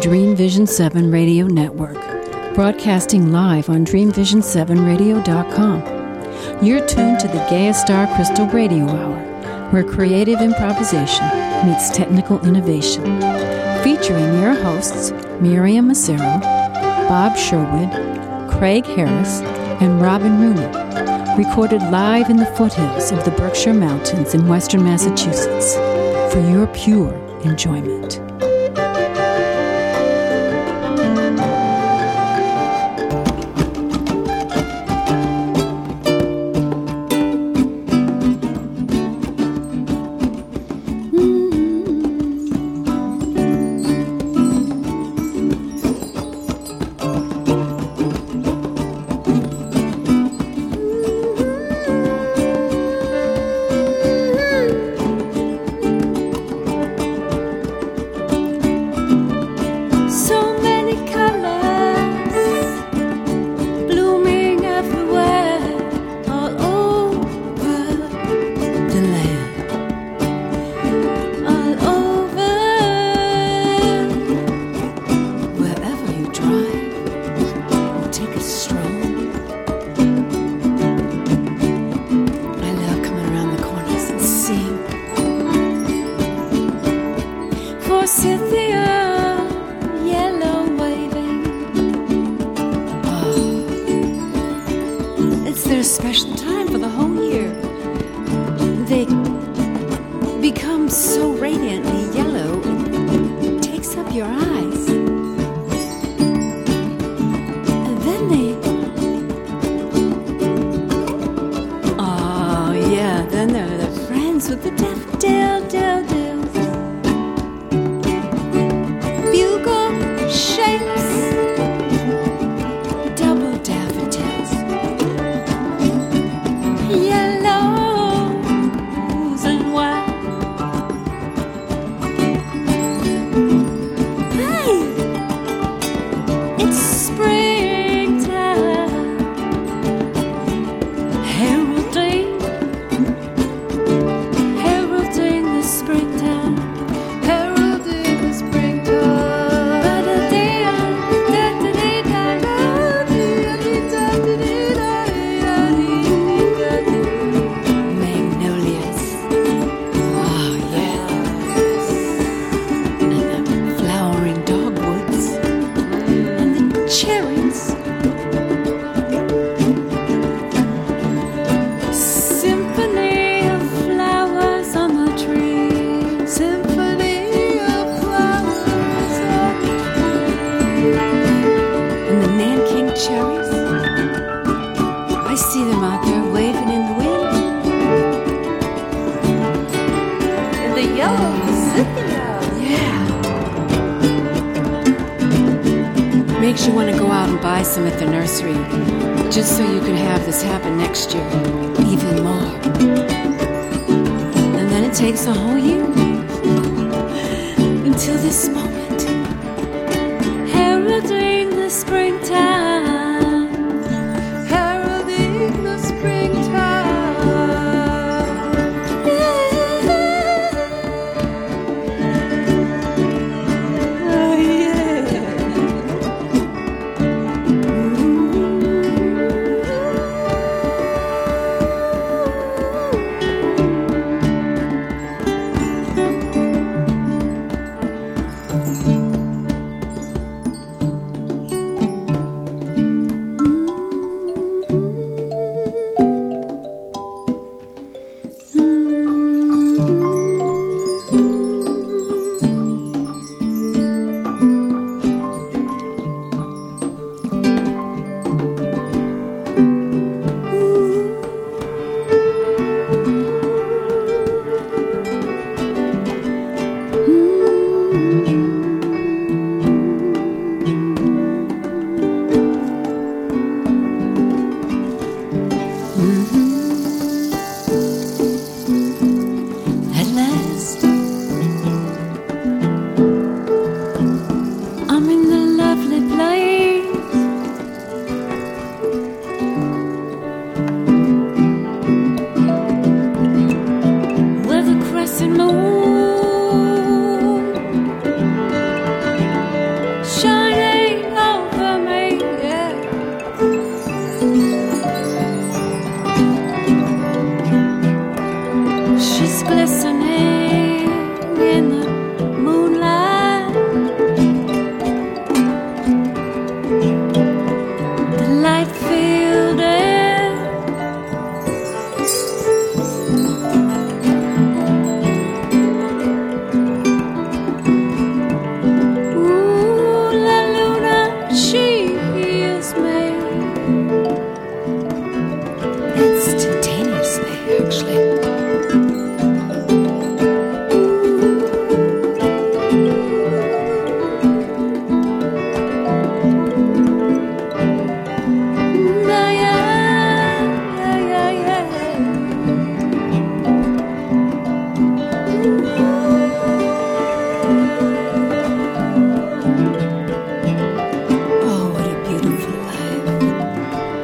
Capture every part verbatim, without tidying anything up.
Dream Vision seven Radio Network, broadcasting live on dream vision seven radio dot com. You're tuned to the Gaia Star Crystal Radio Hour, where creative improvisation meets technical innovation. Featuring your hosts, Miriam Massero, Bob Sherwood, Craig Harris, and Robin Rooney. Recorded live in the foothills of the Berkshire Mountains in western Massachusetts for your pure enjoyment.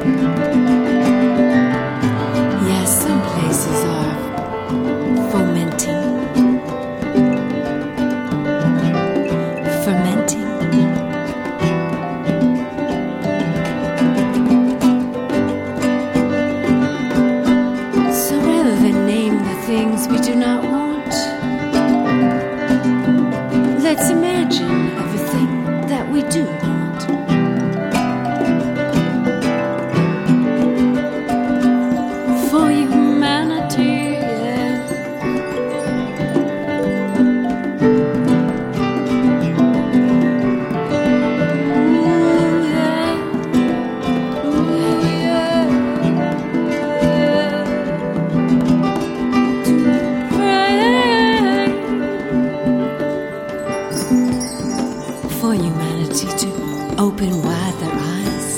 Yes, some places are fomenting, fermenting. So rather than name the things we do not want, let's imagine everything that we do want. For humanity, yeah. Ooh, yeah. Ooh, yeah. To pray for humanity to open wide their eyes.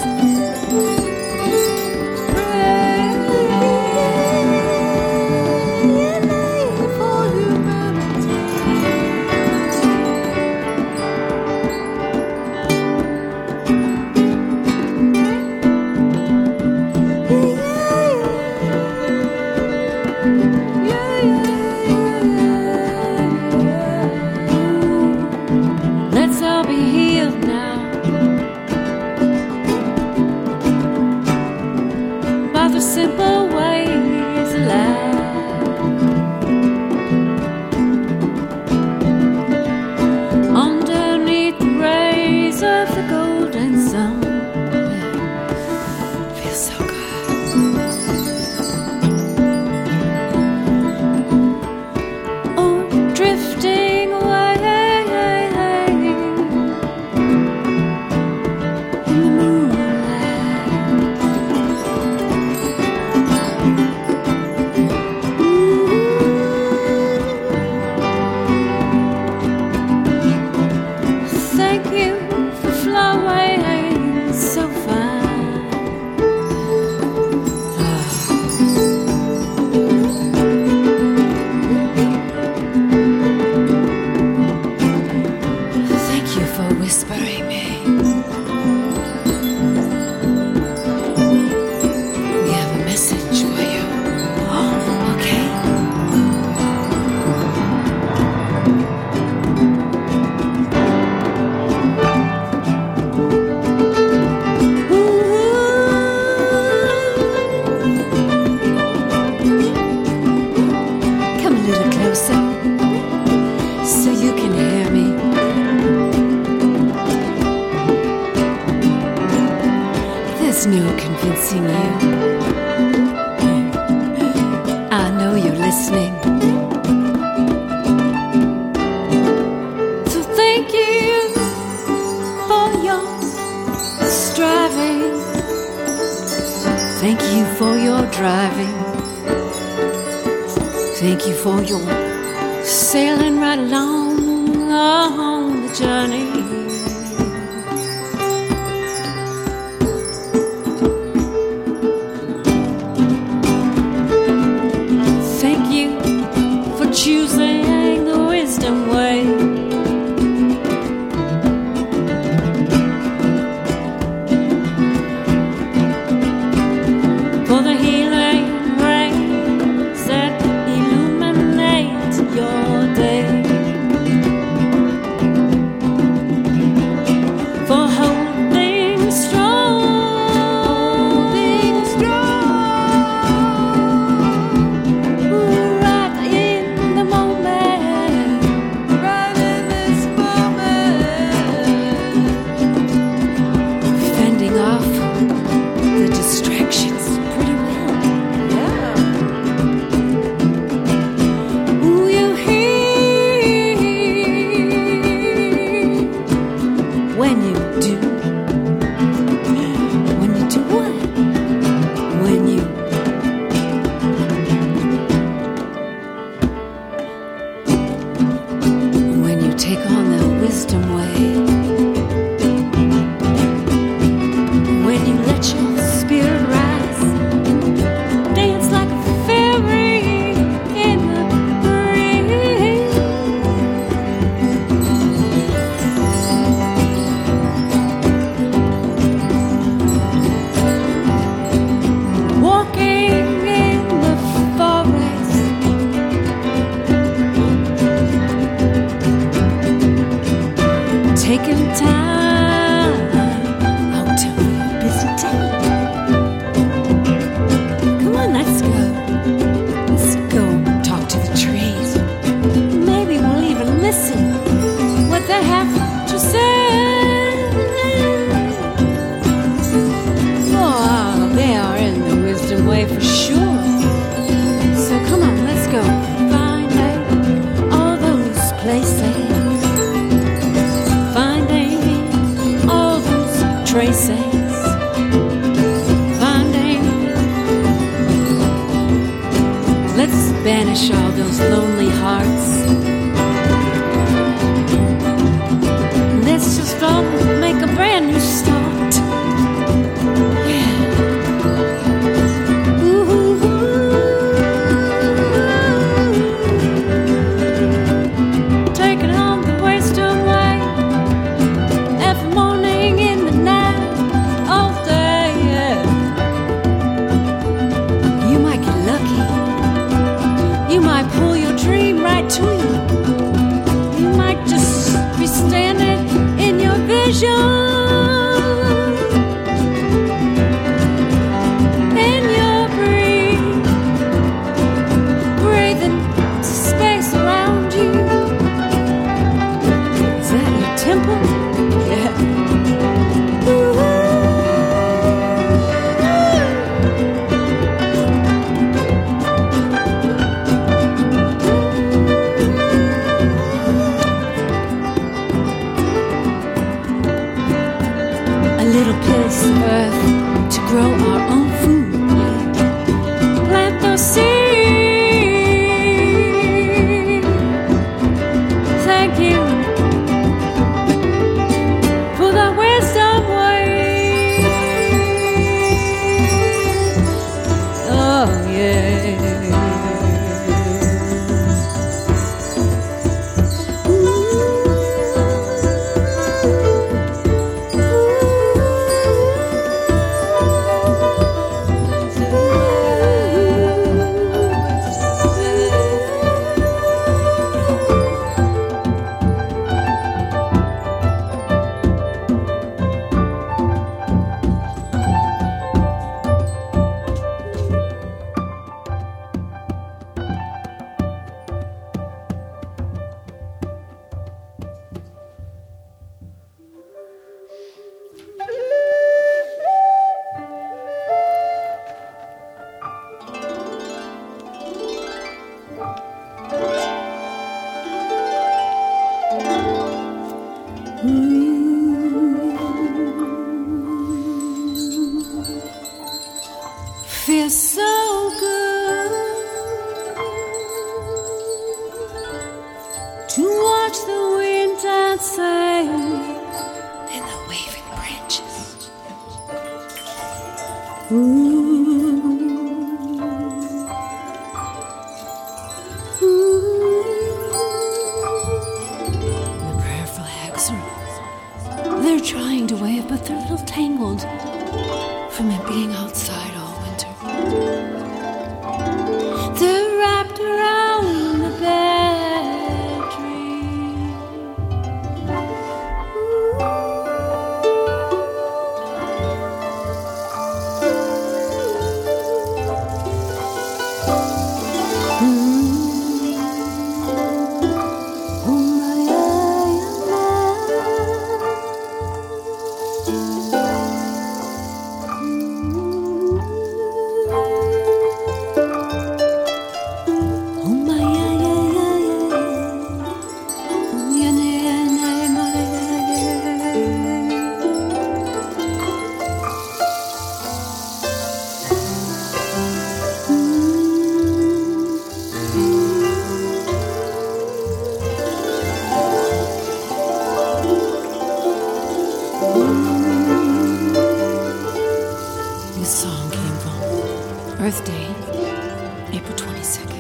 Let's all be healed now by the simple ways of life. Underneath the rays of the golden sun, yeah. Feels so good. Oh, drifting away. Thank you for flowing so fine. Thank you for whispering me. We have a message for you. Oh, okay. Come a little closer so you can hear me. There's no convincing you. I know you're listening. So thank you for your striving. Thank you for your driving. Thank you for your sailing right along on the journey. Thank you for choosing the wisdom way. For the healing rays that illuminate your day. way for sure. So come on, let's go. Finding all those places. Finding all those traces. Finding. Let's banish all those lonely hearts. Let's just all make a brand new start. Yeah. Ooh. Taking on the wasted way. Every morning in the night, all day, yeah. You might get lucky. You might pull your dream right to you. You might just be standing in your vision. And you're breathing, breathing space around you. Is that your temple? Yeah. Piece of earth to grow our own food. Yeah. Plant those seeds. Thank you for that wisdom way. Oh yeah. Feels so good to watch the wind dancing in the waving branches. Ooh. The prayer flags are, they're trying to wave, but they're a little tangled from it being outside all winter. They're wrapped around the bed tree. Ooh. Oh my, This song came from Earth Day, April twenty-second.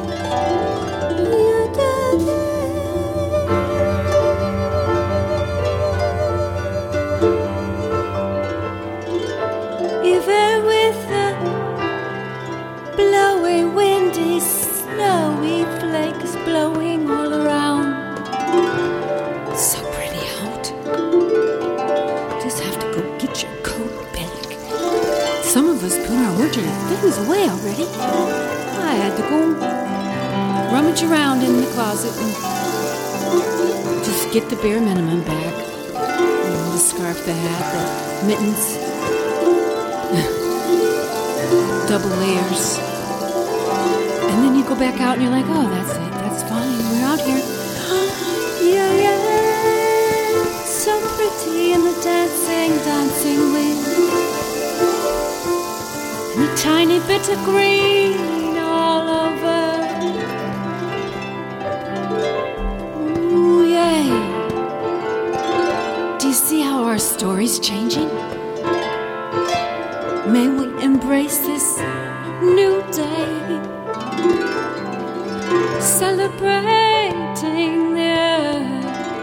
Even with the blowing, windy, snowy flakes blowing all around, so pretty out. Just have to go get your coat back. Some of us put our winter things away already. I had to go rummage around in the closet and just get the bare minimum back. You know, the scarf, the hat, the mittens. double layers. And then you go back out and you're like, oh, that's it. That's fine. We're out here. Yeah, yeah. So pretty in the dancing, dancing wind. And a tiny bit of green all over. Ooh, yay. Do you see how our story's changing? May we embrace this new day, celebrating the earth.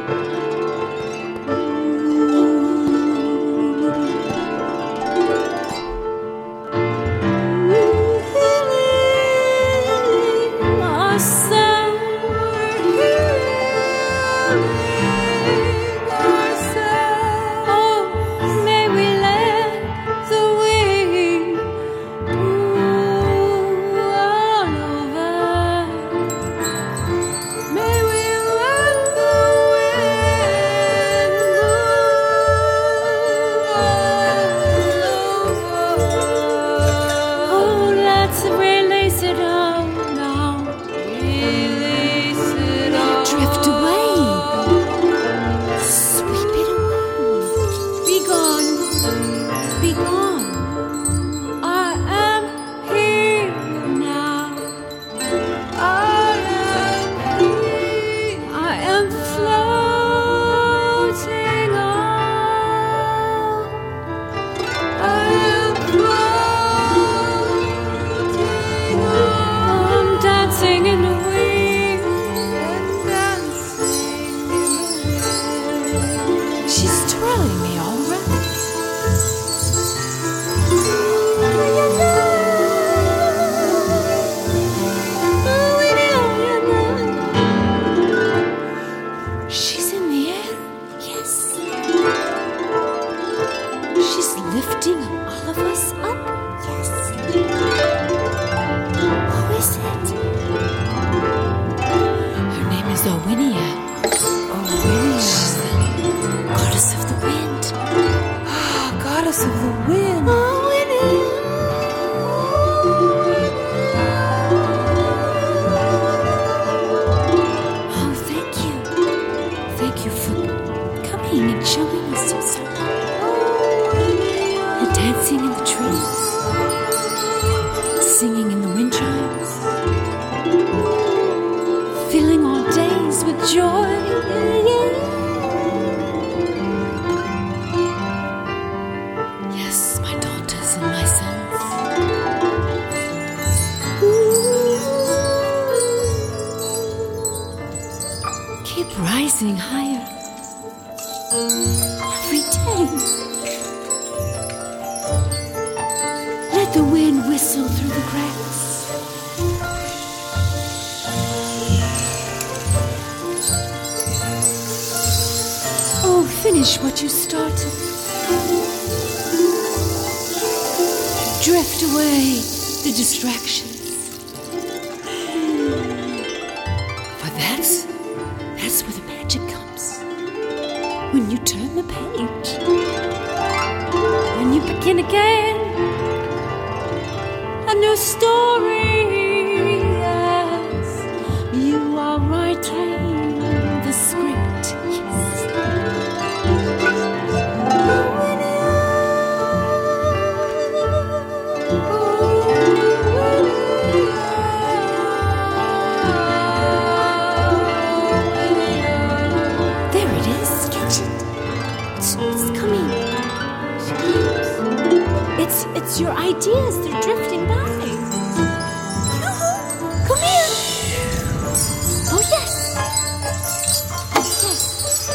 Finish what you started. Drift away the distractions. For that's, that's where the magic comes. When you turn the page. And you begin again. A new story. Yes, you are writing the script. Yes. It's your ideas, they're drifting by. Uh-huh. Come here. Oh, yes. Yes.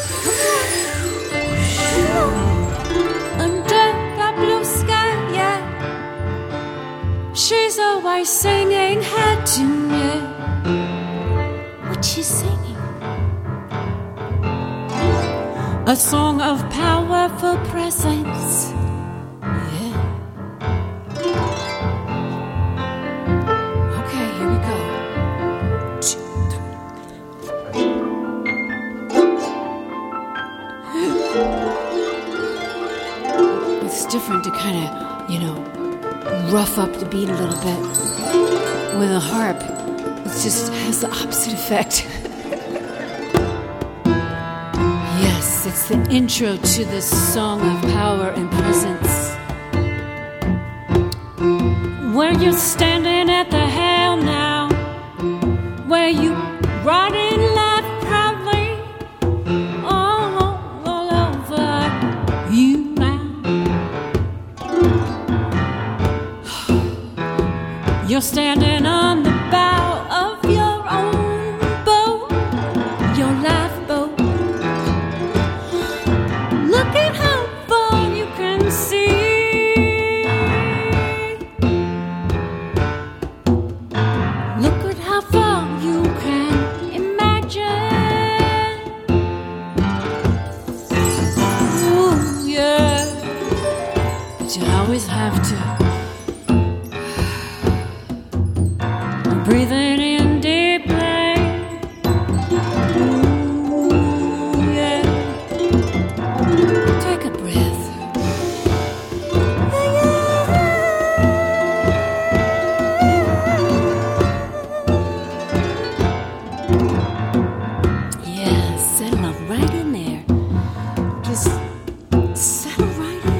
Come on. Under the blue sky, yeah. She's always singing her tune, yeah. What's she singing? A song of powerful presence. Different to kind of, you know, rough up the beat a little bit. With a harp, it just has the opposite effect. Yes, it's the intro to this song of power and presence. Where you're standing at the helm now, where you ride in life proudly, all, all over you now. You're standing on the bow of your own boat, your lifeboat. Look at how far you can see. Have to breathing in deeply. Ooh, yeah. Take a breath. Yeah, settle up right in there. Just settle right in.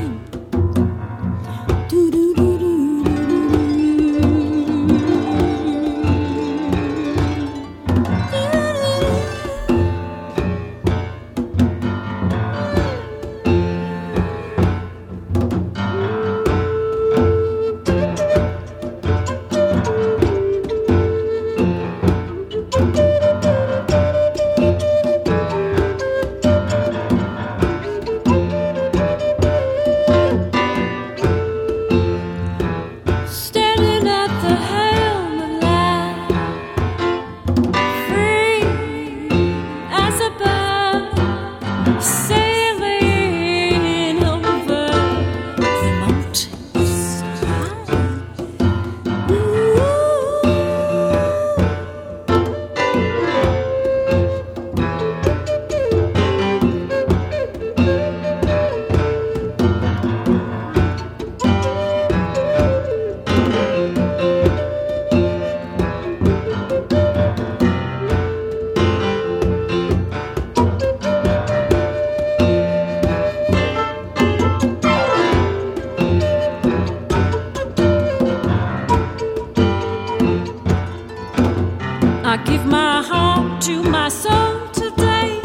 I give my heart to my soul today.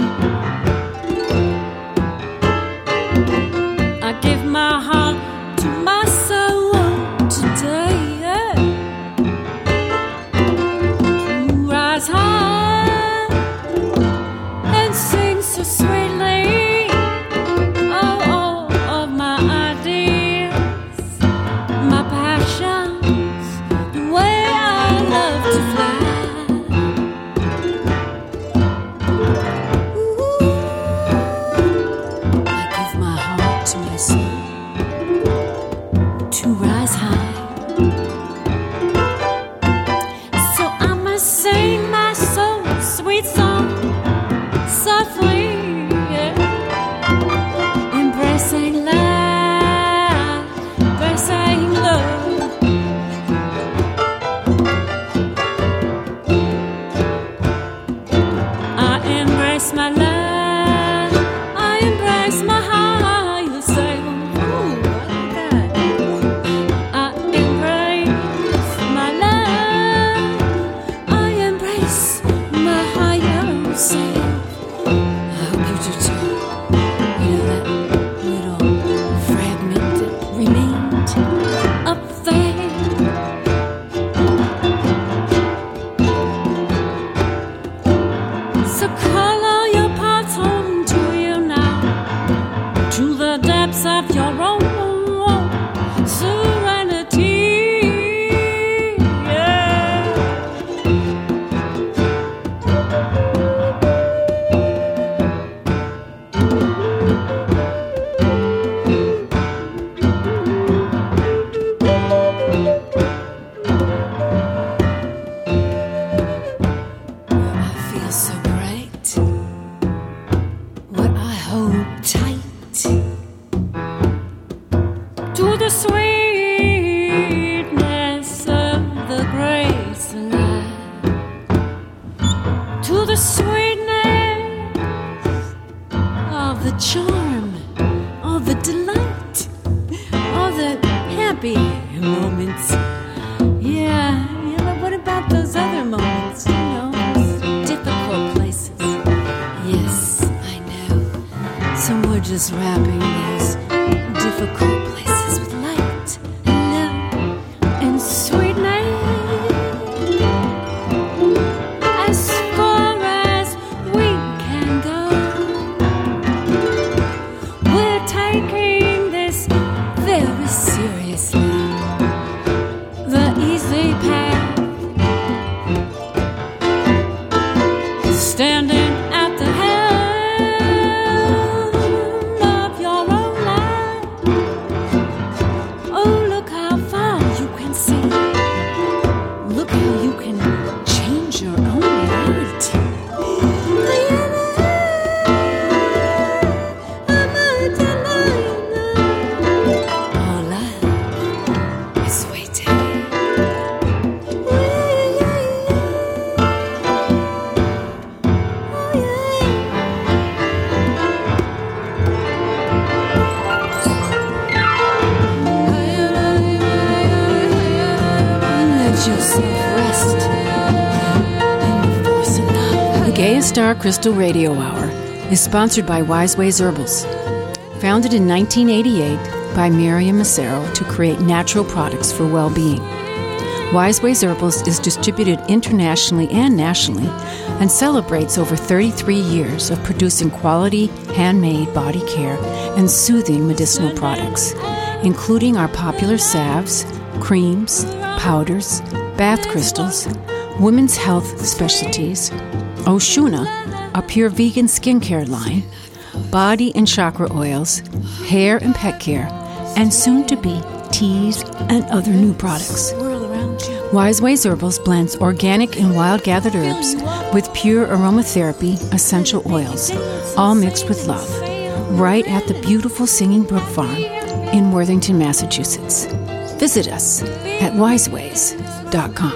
I give my heart to my soul today. Yeah. Rise high and sing so sweetly. Oh, all of my ideas, my passions, the way I love to fly. Of your own serenity, yeah. I feel so great, where I hold tight to the sweet is wrapping these difficult places with light and love and sweetness. As far as we can go, we're taking this very seriously. The easy path, standing at the helm of your own life. Oh, look how far you can see. Look how you can change your own reality. All life is waiting. The Gaia Star Crystal Radio Hour is sponsored by Wise Ways Herbals. Founded in nineteen eighty-eight by Miriam Massaro to create natural products for well-being. Wise Ways Herbals is distributed internationally and nationally and celebrates over thirty-three years of producing quality, handmade body care and soothing medicinal products, including our popular salves, creams, powders, bath crystals, women's health specialties, Oshuna, a pure vegan skincare line, body and chakra oils, hair and pet care, and soon-to-be teas and other new products. Wise Ways Herbals blends organic and wild-gathered herbs with pure aromatherapy essential oils, all mixed with love, right at the beautiful Singing Brook Farm in Worthington, Massachusetts. Visit us at wise ways dot com.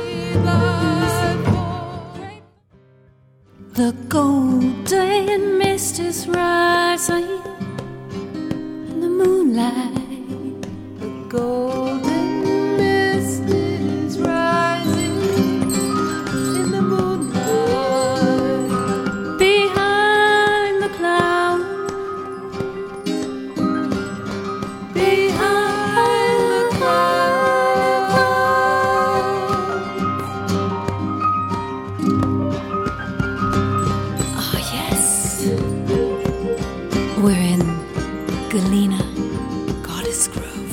The golden mist is rising in the moonlight. The golden mist is rising in the moonlight. Behind the clouds, behind the clouds. Oh yes, we're in Galena, Goddess Grove.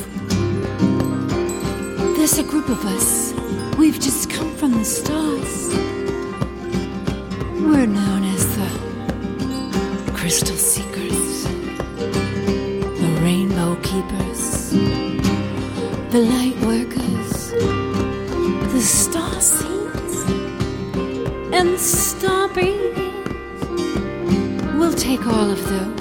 There's a group of us. We've just come from the stars. We're known as the Crystal Seekers, the Rainbow Keepers, the Light Workers, the Star Seeds, and the Star Beings. We'll take all of those.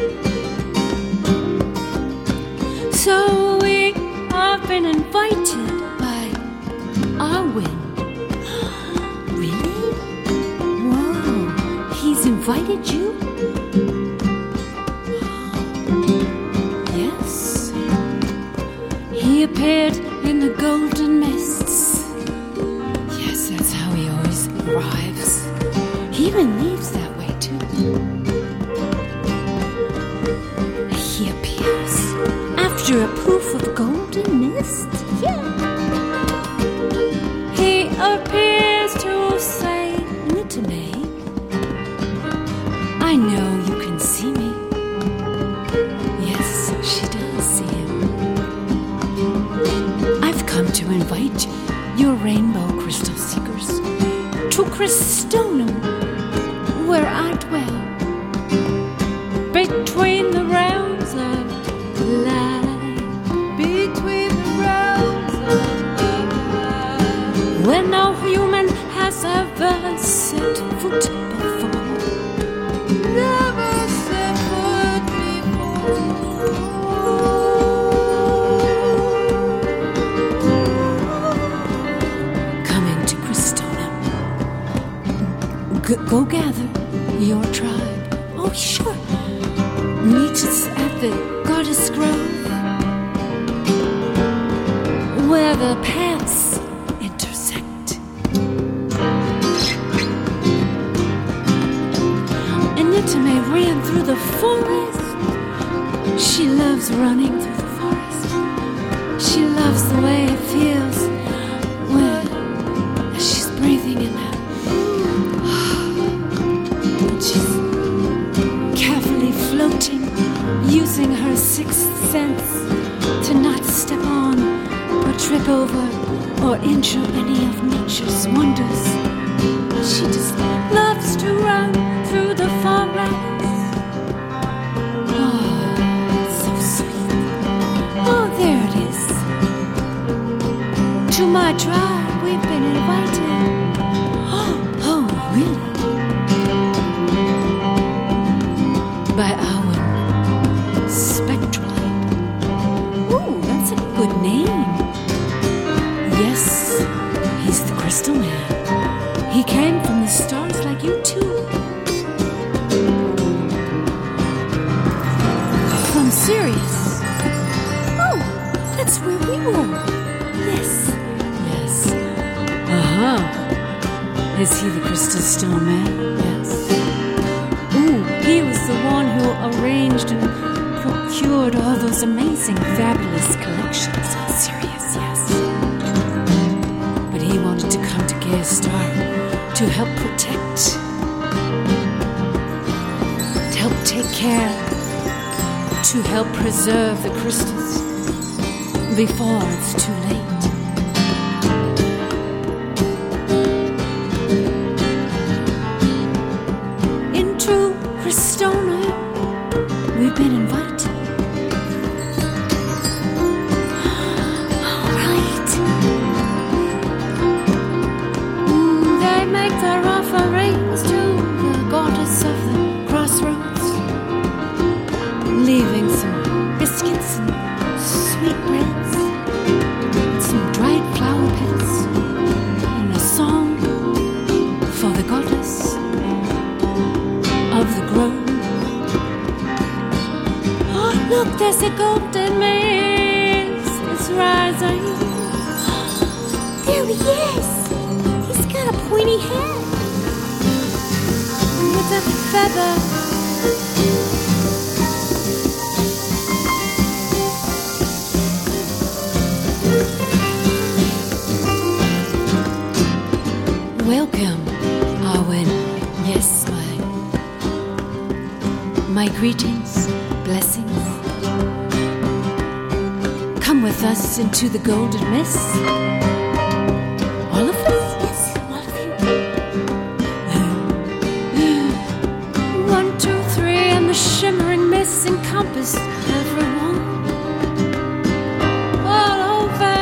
So we have been invited by Arwen. Really? Whoa, he's invited you? Yes. He appeared in the golden mists. Yes, that's how he always arrives. He even leaves that way too. He appears after a poof of golden mist. Yeah. He appears to say, Nitame, I know you can see me. Yes, she does see him. I've come to invite your rainbow crystal seekers to Crystonum, where I dwell, between the realms of light. Between the realms of light, where no human has ever set foot before. Never set foot before. Come into Crystonum. G- go gather your tribe. Oh, sure. Meet us at the Goddess Grove, where the paths intersect. And Nitame ran through the forest She loves running through the forest. She loves the way it feels when she's breathing in that. And she's carefully floating, using her sixth sense to not step on or trip over or injure any of nature's wonders. She just loves to run through the forest. To my tribe, we've been invited. Oh, really? By our Spectralite. Ooh, that's a good name. Yes, he's the Crystal Man. He came from the stars like you too. From Sirius. Oh, that's where we were. Yes. Uh-huh. Is he the Crystal Stone Man? Yes. Ooh, he was the one who arranged and procured all those amazing, fabulous collections on Sirius, yes. But he wanted to come to Gaia Star to help protect, to help take care, to help preserve the crystals before it's too late. We've been invited. All right. Mm, they make their offerings to the goddess of the crossroads, leaving some biscuits and sweetbreads, some dried flower petals, and a song for the goddess of the grove. Look, there's a golden mist that's rising. There he is. He's got a pointy head with a feather. Welcome, Arwen. Yes, my, my greetings, blessings. Come with us into the golden mist. All of us? Yes, all of you. One, two, three, and the shimmering mists encompass everyone. All over.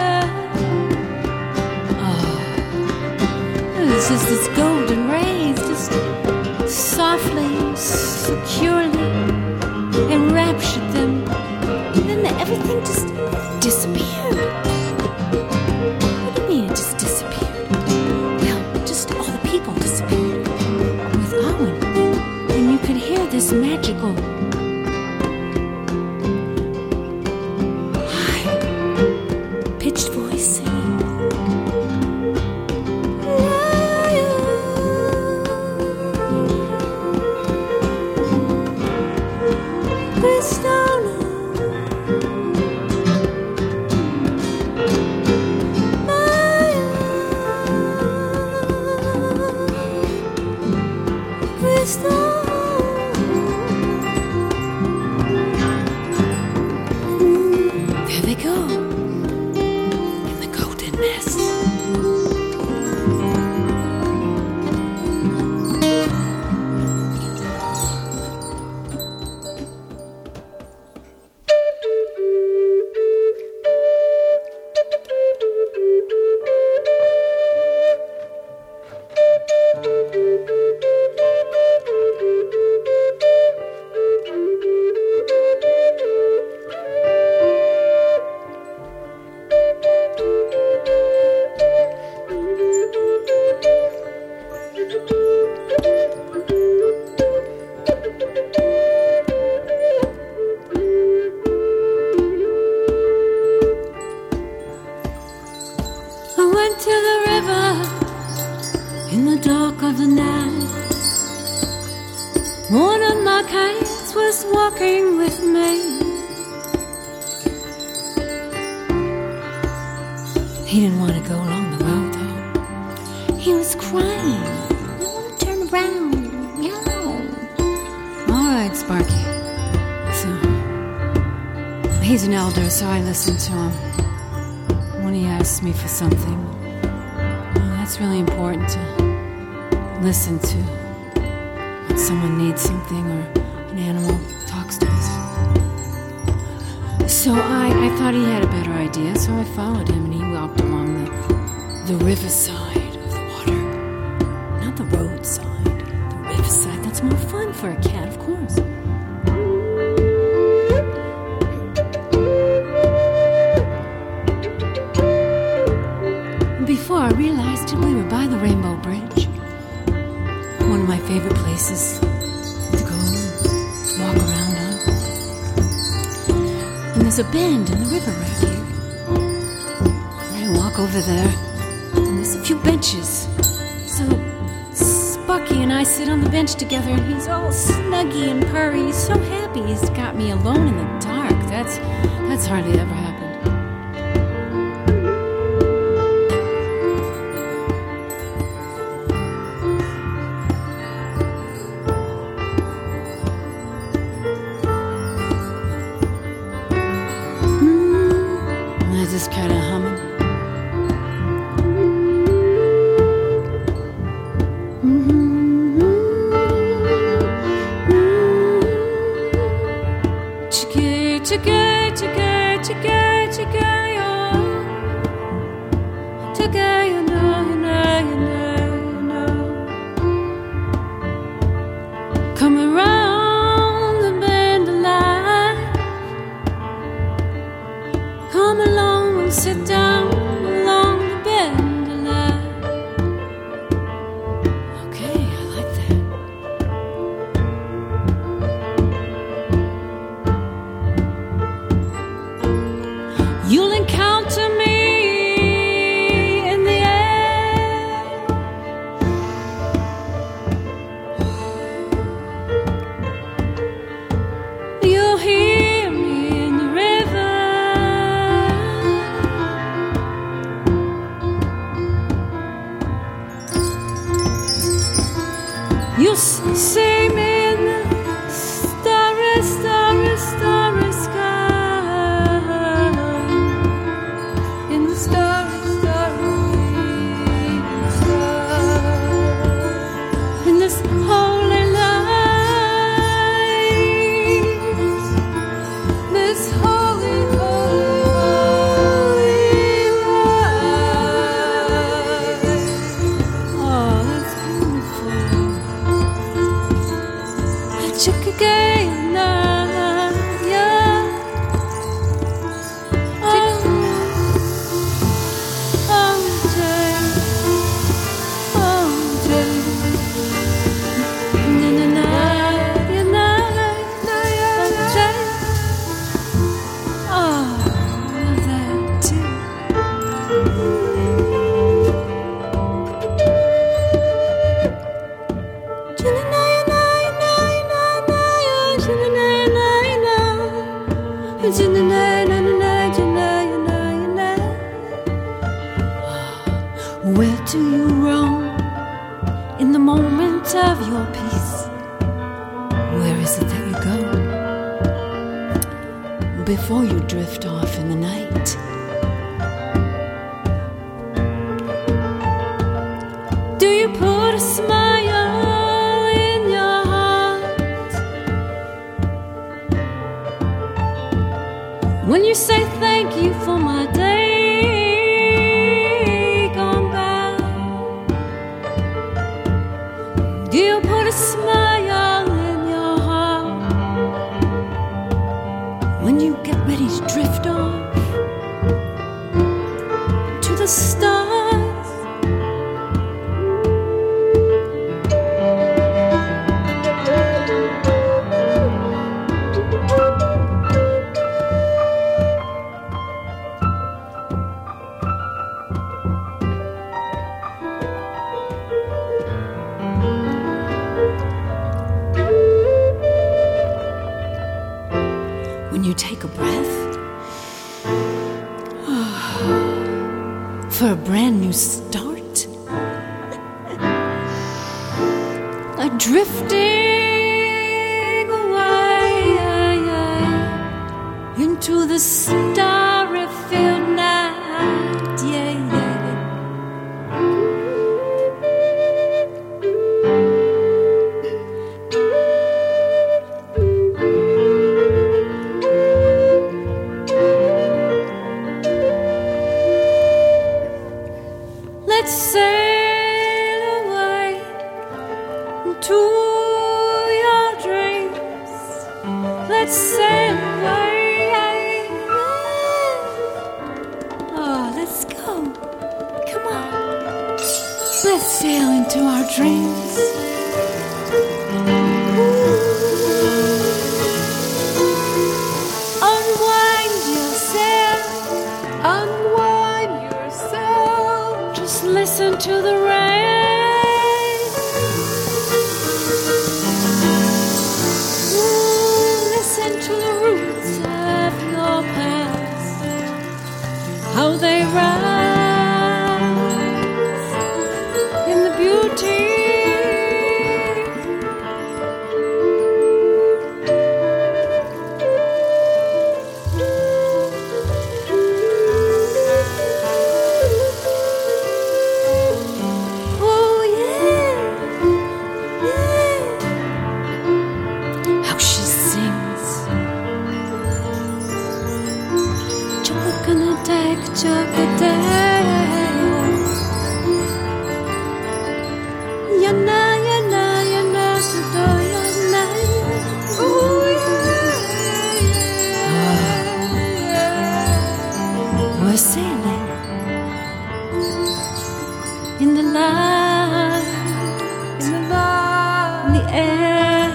Oh, it's just this golden rays, just softly, securely enraptured them. And then everything just disappeared. What do you mean it just disappeared? Well, just all the people disappeared with Arwen. And you could hear this magical high-pitched voice singing. There they go, in the golden mist. One of my kites once was walking with me. He didn't want to go along the road, though. He was crying. I want to turn around. Meow. All right, Sparky. So, he's an elder, so I listened to him. When he asks me for something, well, that's really important to listen to when someone needs something or an animal talks to us. So I, I thought he had a better idea, so I followed him and he walked along the, the riverside of the water. Not the roadside, the riverside. That's more fun for a cat, of course. Before I realized it, we were by the Rainbow Bridge. One of my favorite places to go walk around on. And there's a bend in the river right here. And I walk over there, and there's a few benches. So Sparky and I sit on the bench together, and he's all snuggy and purry. He's so happy he's got me alone in the dark. That's, that's hardly ever happened. Just kind of humming. Mm-hmm. Mm-hmm. Chicka, chicka, chicka, chicka, chicka, yo. Chicka, you know, you know, you know, you know. Come around the bend of light. Come along. Sit down along the bend of light. Okay, I like that. You'll encounter me in the air. You'll hear me in the river. You'll see me in the starry, starry, starry sky. In the starry, starry sky. In this holy light. This holy, holy, holy light. Oh, that's beautiful. Chicka na yeah. Oh, oh, day, oh, day. Na na na, ya na, na ya, day. Oh, I love that too. Where do you roam in the moment of your peace? Where is it that you go before you drift off in the night? Do you put a smile in your heart when you say thank you for my day? Do you put a smile in your heart when you get ready to drift off to the stars? you take a breath for a brand new start, a drifting away into the starry-filled night, yeah, yeah. Let's sail away to your dreams. Let's sail away. Oh, let's go. Come on. Let's sail into our dreams. Ooh. Unwind yourself. Unwind yourself. Just listen to the rain. Ooh, listen to the roots of your past, how they rise in the beauty. Oh yeah, yeah. How she sings. Chukanadak, chukanadak. Yana, yana, yana, sudo, yana. Oh yeah. We're sailing in the light, in the light, in the air,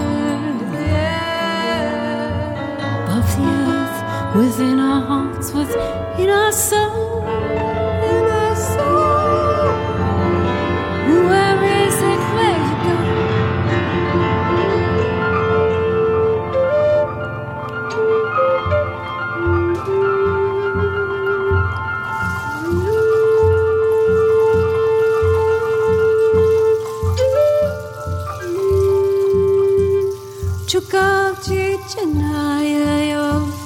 above the earth, within our hearts, within our soul, in our soul. Where is it? Where you go? Chukauchi chanayo,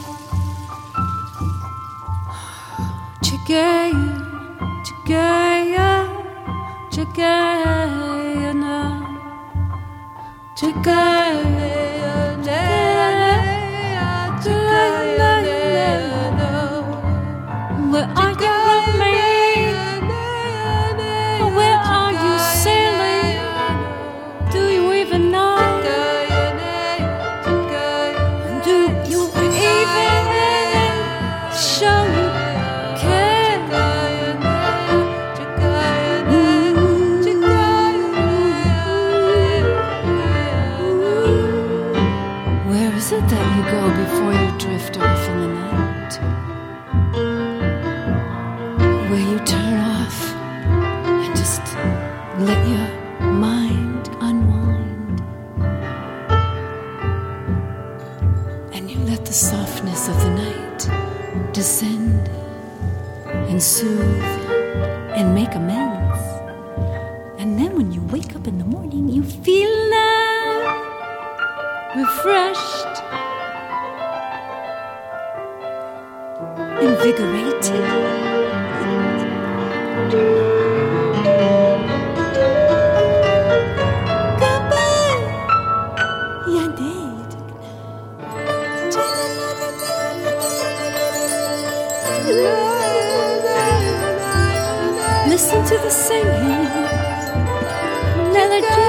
chigaya, chigaya, chigaya na, chigaya na, chigaya na. Where are you remain? Where are you sailing? Do you even know? Do you even show you care? Where is it that you go before you drift off in the night? Where you turn off and just let your mind unwind, and you let the softness of the night descend and soothe and make amends. And then when you wake up in the morning, you feel now refreshed, invigorated. Goodbye, Yandeed. Listen to the singing melody.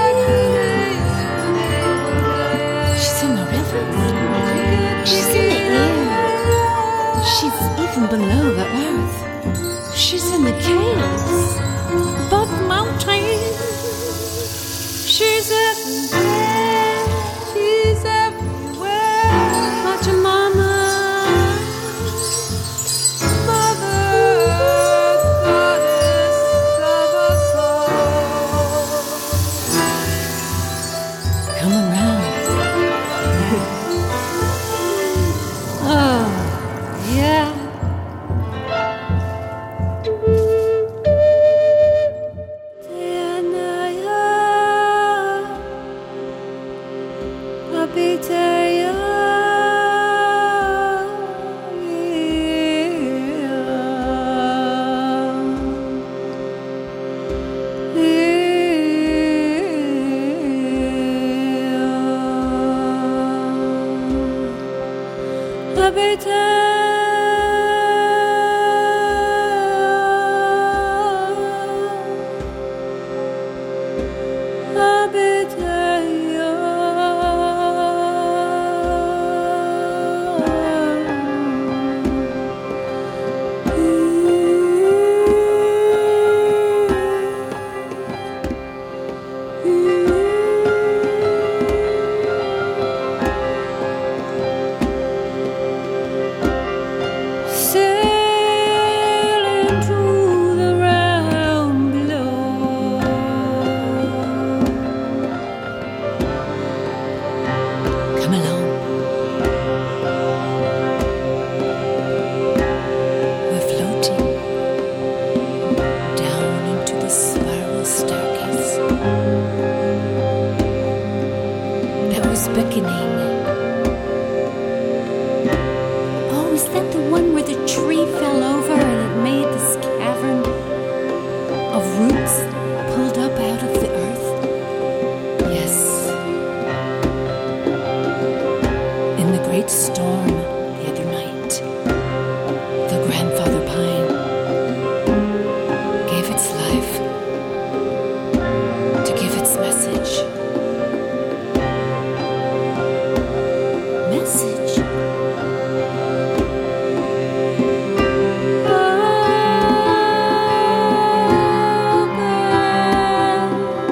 She's in the river. She's in the air. She's even below the earth. She's in the caves, above the mountains. She's everywhere. She's everywhere. Pachamama, Mother Goddess of us all. Come around. that was beckoning. Oh, is that the one where the tree fell over and it made this cavern of roots pulled up out of the earth? Yes. In the great storm the other night, the grandfather pine gave its life to give its message. Message? Oh, girl.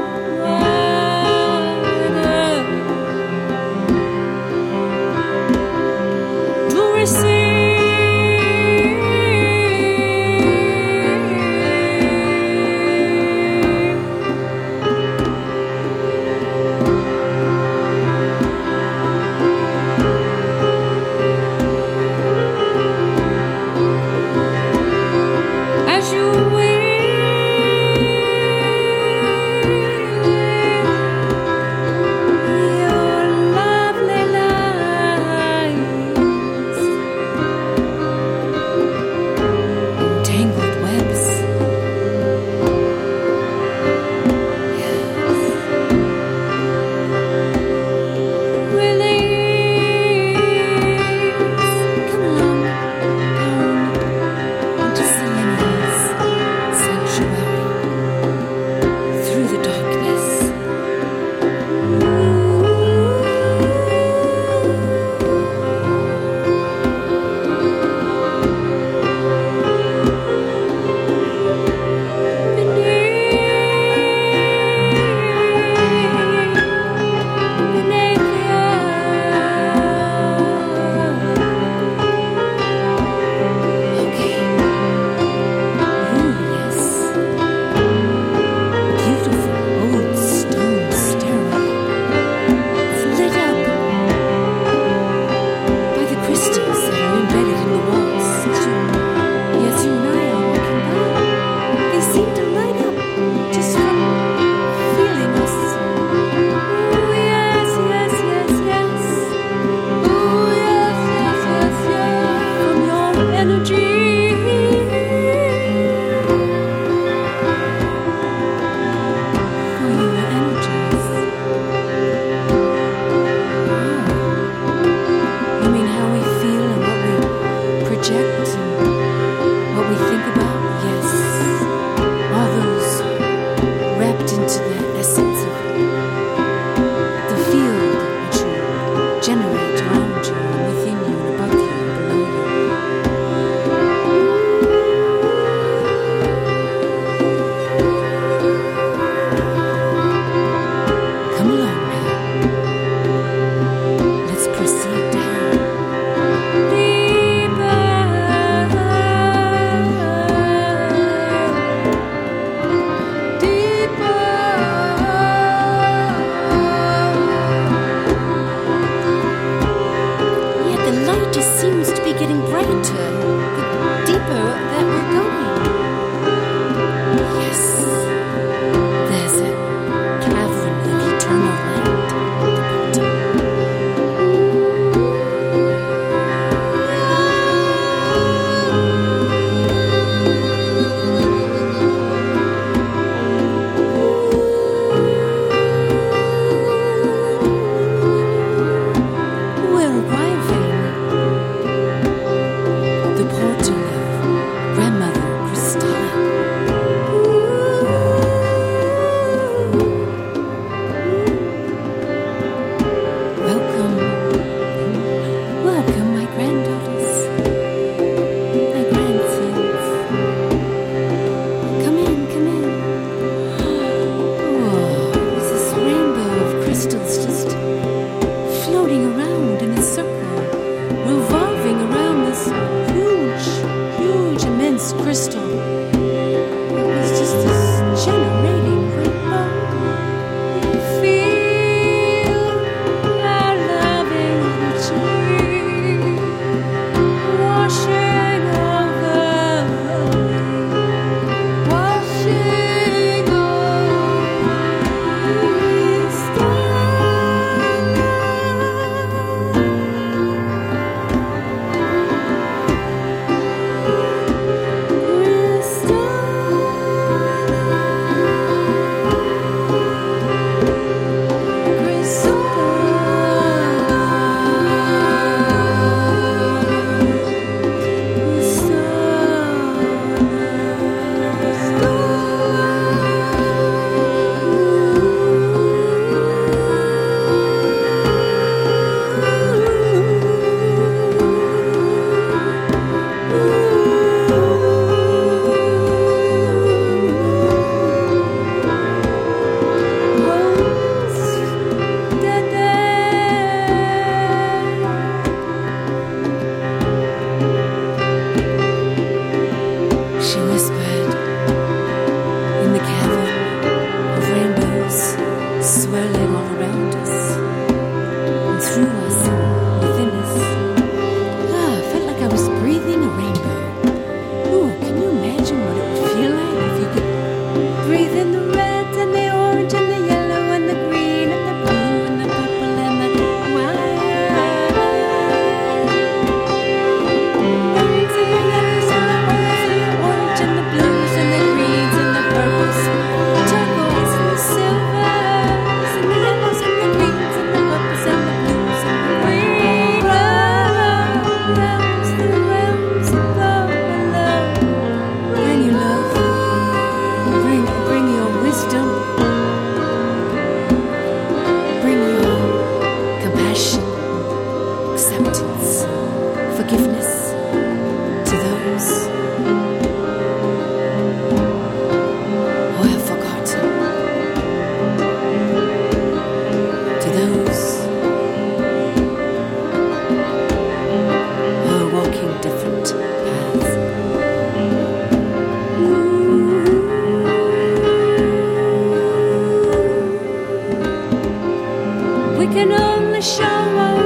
can only show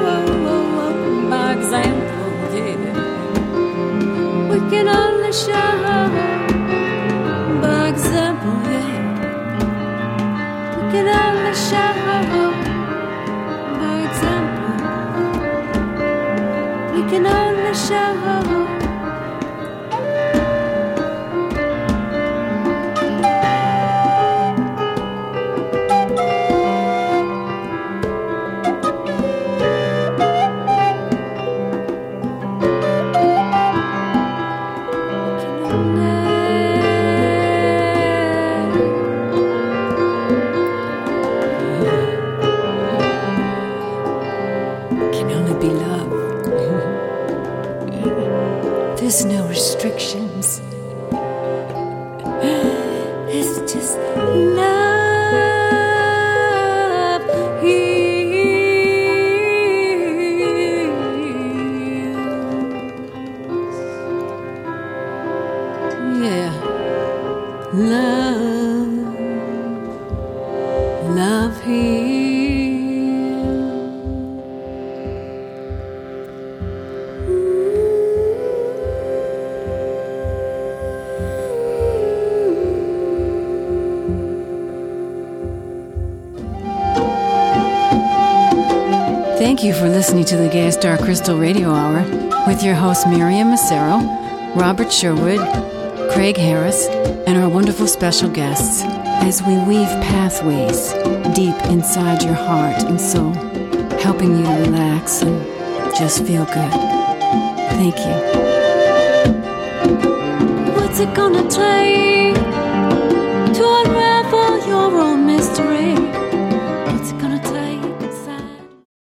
by example, yeah. We can only show by example, yeah. We can only show by example. We can only show. There's no restrictions. It's just love heals. Yeah, love, love heals. Thank you for listening to the Gay Star Crystal Radio Hour with your hosts Miriam Massaro, Robert Sherwood, Craig Harris, and our wonderful special guests as we weave pathways deep inside your heart and soul, helping you to relax and just feel good. Thank you. What's it gonna take to unravel your own mystery?